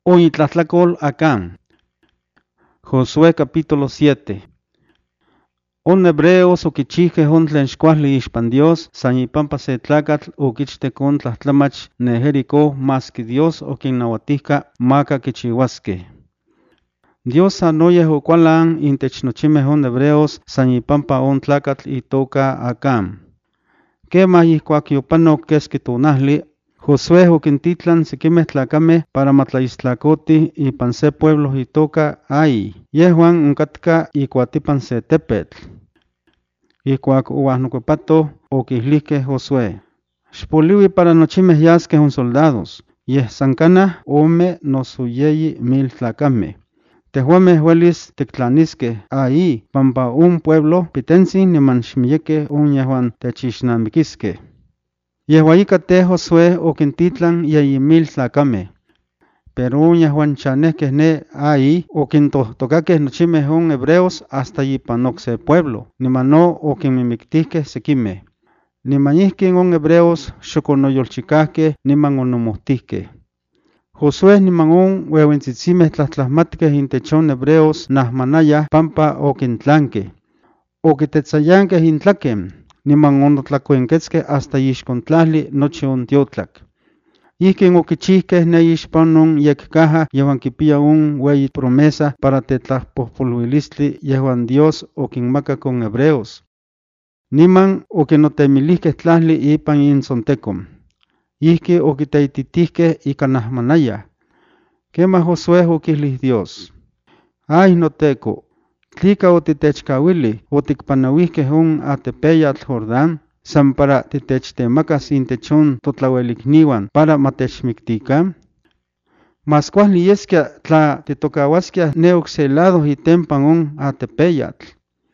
Oitlatlacol Acán. Josué capítulo 7. On hebreos oquichihque on tlen xcuahli ixpan Dios, san ipampa se tlacatl oquichtec on tlahtlamach ne Jericó, mas que Dios oquinnauatihca maca quichihuasque. Dios sanoyeh ocualan intech nochimeh on hebreos san ipampa on tlacatl itoca Acán. Quemah ihcuac yopanoc quesqui tonahli, Josué oquintitlan sequimeh tlacameh para matlaistlacotih ipan se pueblo itoca Ai. Yehuan oncatca icuatipan se tepetl. Ihcuac ouahnocuepatoh, oquihlihqueh Josué: Xpoliui para nochimeh yasqueh on soldados, yeh san canah 1,000 tlacameh. Tehuameh huelis tictlanisqueh Ai, pampa un pueblo pitenzin niman xmiyequeh on yehuan techixnamiquisqueh. Yehua ika Josué oquintitlan 1,000 tlacameh. Pero on yehuan chanehqueh ne Ai oquintohtocaqueh nochimeh on hebreos hasta ipan ocse pueblo, niman no oquinmimictihqueh sequimeh. Niman ihquin on hebreos xoconoyolchicahqueh niman onomohtihqueh. Josué niman on ueuentzitsimeh tlahtlahmatqueh intech on hebreos nahmanayah pampa oquintlanqueh. Oquitetzayanqueh intlaquem, niman onotlacuenquetzqueh hasta ixcon tlahli nochi on tiotlac. Ihquin oquichihqueh ne ixpan on yeccaja yehuan quipia on ueyi promesa para tetlahpohpoluilistli yehuan Dios oquinmacac on hebreos. Niman oquinotemilihqueh tlahli ipan intzontecom. Ihqui oquiteititihqueh ika nahmanayah. Quemah Josué oquihlih Dios: Ay noteco, tlica otitechcauilih oticpanauihqueh on atepeyatl Jordán, san para titechtemacas intech on totlauelikniuan para matechmictican? Mas cuahli yesquia tla titocauasquiah ne ocse lado itempan on atepeyatl.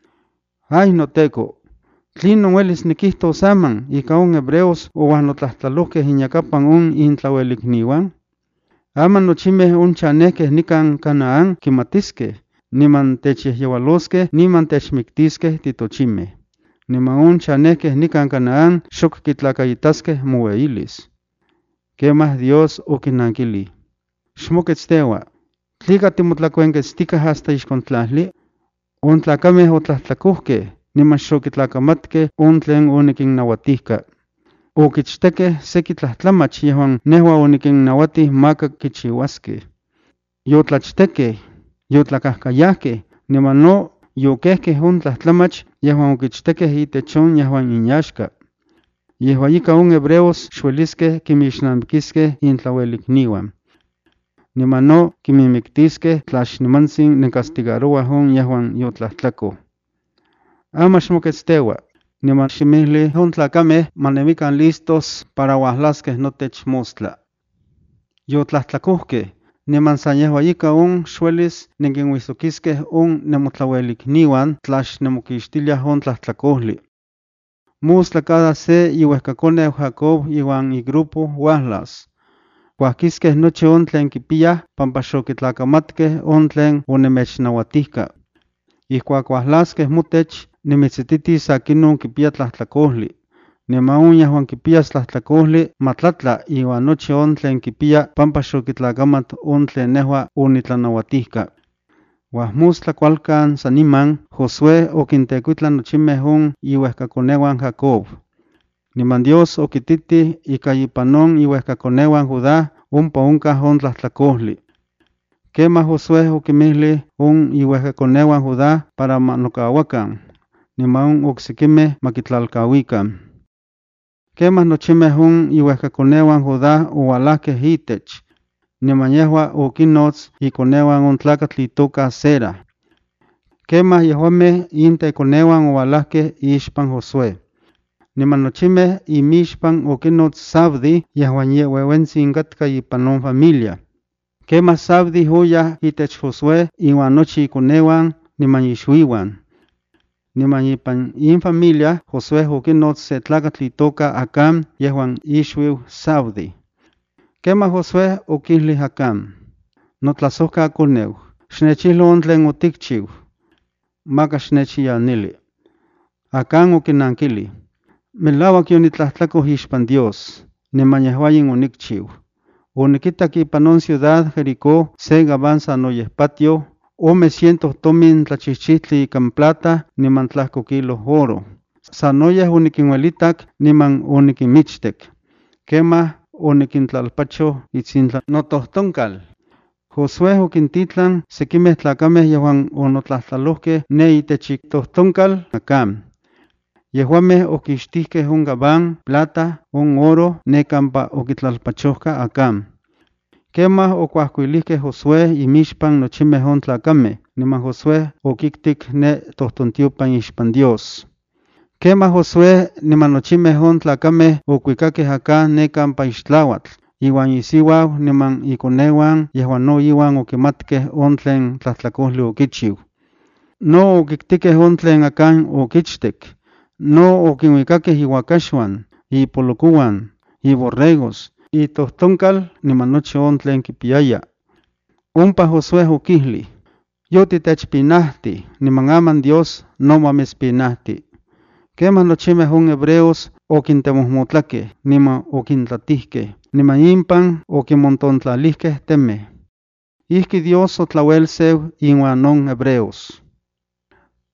Ay noteco, tlinon uelis niquihtos aman ika on hebreos ouahnotlahtalohqueh inyacapan on intlauelikniuan? Aman nochimeh on chanehqueh nican Canaán quimatisqueh, niman techyehyeualosqueh niman techmictisqueh titochimeh. Niman on chanehqueh nican Canaán xoc quitlacaitasqueh moueyilis. Quemah Dios oquinanquilih: Xmoquetzteua, ¿tlica timotlacuenquetzticah hasta ixcon tlahli? On tlacameh otlahtlacohqueh, niman xoquitlacamatqueh on tlen oniquinnauatihca. Oquichtekeh sequi tlahtlamach yehuan nehua oniquinnauatih maca quichihuasqueh. Yotlachtekeh, yotlacahcayahqueh, niman no yoquehqueh on tlahtlamach yehuan oquichtekeh itech on yehuan inyaxca. Yehua ika on hebreos xuelisqueh quimixnamiquisqueh intlauelikniuan. Niman no quimimictisqueh tla xnimantzin necastigaroah on yehuan yotlahtlacoh. Ama xmoquetzteua, niman ximilih on tlacameh manemican listos para uahlasqueh notech mostla. Yotlahtlacohqueh, niman san yehua ika on xuelis nenquinhuisoquisqueh on nemotlauelikniuan tla xnemoquixtiliah on tlahtlacohli. Mostla cada se iuehcaconeu Jacob iuan igrupo uahlas. Cuahquisqueh nochi on tlen quipiyah pampa xoquitlacamatqueh on tlen onemechnauatihca. Ihcuac uahlasqueh motech, nimitzititis aquinon quipia tlahtlacohli. Niman on yehuan quipiyas tlahtlacohli matlatla iuan nochi on tlen quipia pampa xoquitlacamat on tlen nehua onitlanauatihca. Uahmostla cualcan saniman, Josué oquintecuitlan nochimeh on iuehcaconeuan Jacob. Niman Dios oquititih ika ipan on iuehcaconeuan Judá ompa oncah on tlahtlacohli. Quemah Josué oquimilih on iuehcaconeuan Judá para manocauacan, niman on ocsequimeh maquitlalcauican. Quemah nochimeh on iuehcaconeuan Judá oualahqueh itech, niman yehua oquinnotz iconeuan on tlacatl itoca Zera. Quemah yehuameh inteconeuan oualahqueh ixpan Josué. Niman nochimeh imixpan oquinnotz Zabdi yehuan ye ueuentzin catca ipan on familia. Quemah Zabdi oyah itech Josué iuan nochi iconeuan niman ixuiuan. Niman ipan infamilia Josué oquinnotz se tlacatl itoca Acán yehuan ixuiu Zabdi. Quemah Josué oquihlih Acán: Notlasohcaconeu, xnechihlo on tlen oticchiu, maca xnechiyanili. Acán oquinanquilih: Melauac yonitlahtlacoh ixpan Dios, niman yehuayin onicchiu. Oniquitak ipan ciudad Jericó se gabanza noyehpatio, 100 tomin tlachihchihtli ikan plata, niman tlahco kilo oro. Sanoyeh oniquinuelitak, niman oniquimichtek. Quemah oniquintlalpacho itzintla notohtonkal. Josué oquintitlan sequimeh tlacameh yehuan onotlahtlalohqueh ne itech itohtonkal Acán. Yehuameh oquixtihqueh on gabán, plata, on oro, ne campa oquitlalpachohca Acán. Quemah ocuahcuilihqueh Josué imixpan nochimeh on tlacameh, niman Josué oquictic ne tohtontiopan ixpan Dios. Quemah Josué niman nochimeh on tlacameh ocuicakeh Acán ne campa ixtlauatl, iwan isiuau niman iconeuan yehuan no iwan oquimatkeh on tlen tlahtlacojli oquichiu. No oquictiqueh on tlen Acán oquichtek, no oquinuicakeh iuacaxuan, ipolocouan, iborregos, itohtonkal niman nochi on tlen quipiaya. Ompa Josué oquihli: Yotitechpinahti, niman aman Dios no mamespinahti. Quemah nochimeh on hebreos oquintemohmotlakeh, niman oquintlatihqueh, niman impan oquimontontlalihqueh temeh. Ihqui Dios otlauelseu inuan on hebreos.